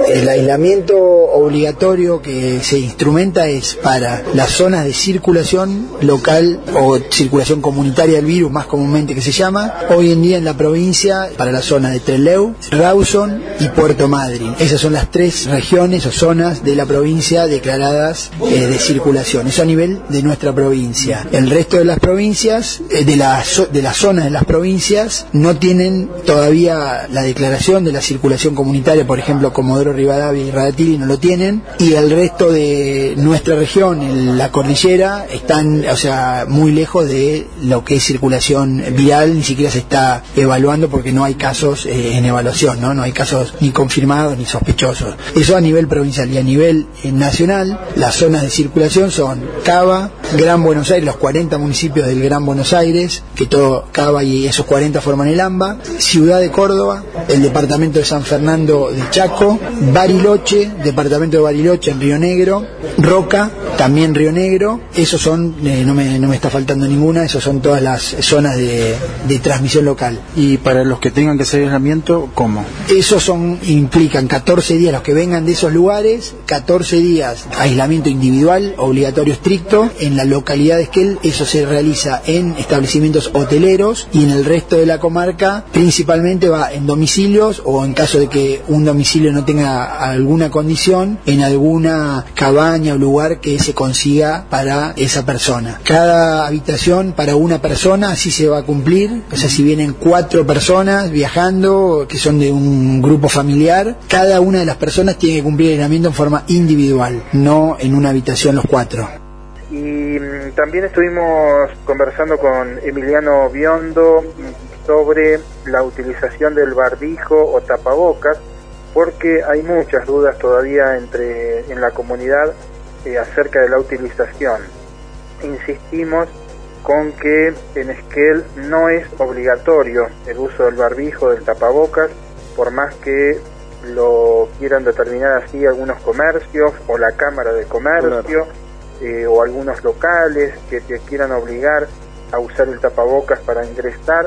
El aislamiento obligatorio que se instrumenta es para las zonas de circulación local o circulación comunitaria del virus, más comúnmente que se llama, hoy en día en la provincia, para la zona de Trelew, Rawson y Puerto Madryn. Esas son las tres regiones o zonas de la provincia declaradas de circulación. Eso a nivel de nuestra provincia. El resto de las provincias, de las zonas de las provincias, no tienen todavía la declaración de la circulación comunitaria. Por ejemplo, Comodoro Rivadavia y Radatili no lo tienen, y el resto de nuestra región, en la cordillera, están, muy lejos de lo que es circulación viral. Ni siquiera se está evaluando porque no hay casos en evaluación, no hay casos ni confirmados ni sospechosos. Eso a nivel provincial. Y a nivel nacional, las zonas de circulación son Cava, Gran Buenos Aires, los 40 municipios del Gran Buenos Aires, que todo Cava y esos 40 forman el AMBA, Ciudad de Córdoba, el departamento de San Fernando de Chaco, Bariloche, departamento de Bariloche en Río Negro, Roca, también Río Negro. Esos son, no me está faltando ninguna, esos son todas las zonas de transmisión local. Y para los que tengan que hacer aislamiento, ¿cómo? Esos implican 14 días, los que vengan de esos lugares, 14 días aislamiento individual, obligatorio estricto, en la localidad de Esquel. Eso se realiza en establecimientos hoteleros, y en el resto de la comarca principalmente va en domicilios, o en caso de que un domicilio no tenga alguna condición, en alguna cabaña o lugar que se consiga para esa persona. Cada habitación para una persona, así se va a cumplir. Si vienen 4 personas viajando, que son de un grupo familiar, cada una de las personas tiene que cumplir el aislamiento en forma individual, no en una habitación los 4. Y también estuvimos conversando con Emiliano Biondo sobre la utilización del barbijo o tapabocas, porque hay muchas dudas todavía en la comunidad acerca de la utilización. Insistimos con que en Esquel no es obligatorio el uso del barbijo, del tapabocas, por más que lo quieran determinar así algunos comercios o la Cámara de Comercio, o algunos locales que te quieran obligar a usar el tapabocas para ingresar.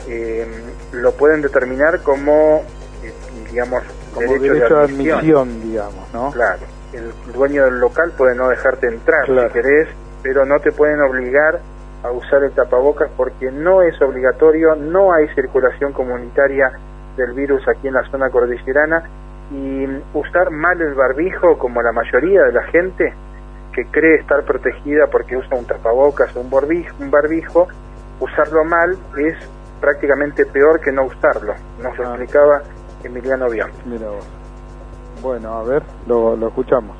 Lo pueden determinar como derecho de admisión, digamos, ¿no? Claro, el dueño del local puede no dejarte entrar, claro, si querés, pero no te pueden obligar a usar el tapabocas porque no es obligatorio, no hay circulación comunitaria del virus aquí en la zona cordillerana. Y usar mal el barbijo, como la mayoría de la gente que cree estar protegida porque usa un tapabocas o un barbijo, usarlo mal es prácticamente peor que no usarlo. Nos lo explicaba Emiliano Biondo. Mira vos. Bueno, a ver, lo escuchamos.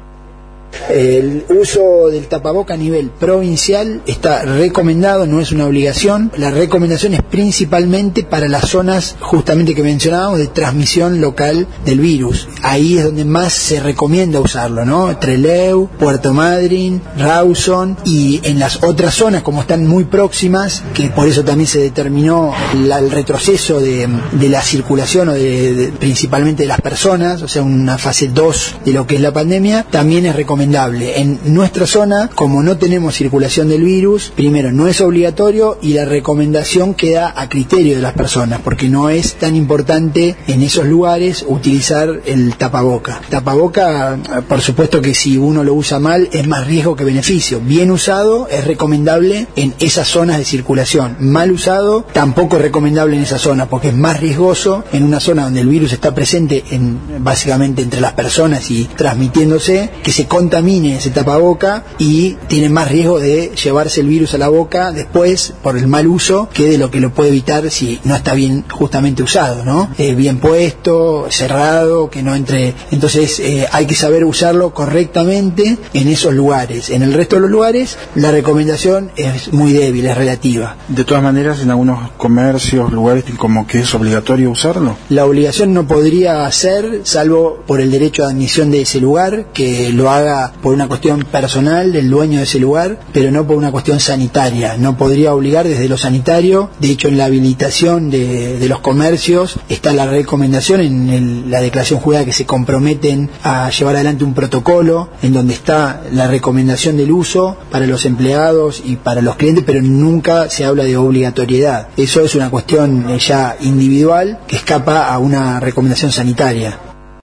El uso del tapaboca a nivel provincial está recomendado, no es una obligación. La recomendación es principalmente para las zonas justamente que mencionábamos de transmisión local del virus. Ahí es donde más se recomienda usarlo, ¿no? Trelew, Puerto Madryn, Rawson, y en las otras zonas, como están muy próximas, que por eso también se determinó el retroceso de la circulación o principalmente de las personas, una fase 2 de lo que es la pandemia, también es recomendable. En nuestra zona, como no tenemos circulación del virus, primero no es obligatorio, y la recomendación queda a criterio de las personas, porque no es tan importante en esos lugares utilizar el tapaboca. Tapaboca, por supuesto que si uno lo usa mal es más riesgo que beneficio. Bien usado es recomendable en esas zonas de circulación. Mal usado tampoco es recomendable en esa zona, porque es más riesgoso en una zona donde el virus está presente básicamente entre las personas y transmitiéndose, que se contamine ese tapaboca y tiene más riesgo de llevarse el virus a la boca después por el mal uso que de lo que lo puede evitar si no está bien justamente usado, ¿no? Bien puesto, cerrado, que no entre. Entonces hay que saber usarlo correctamente en esos lugares. En el resto de los lugares la recomendación es muy débil, es relativa. De todas maneras, en algunos comercios, lugares como que es obligatorio usarlo. La obligación no podría ser, salvo por el derecho de admisión de ese lugar, que lo haga por una cuestión personal del dueño de ese lugar, pero no por una cuestión sanitaria. No podría obligar desde lo sanitario. De hecho, en la habilitación de los comercios está la recomendación en la declaración jurada, que se comprometen a llevar adelante un protocolo en donde está la recomendación del uso para los empleados y para los clientes, pero nunca se habla de obligatoriedad. Eso es una cuestión ya individual que escapa a una recomendación sanitaria.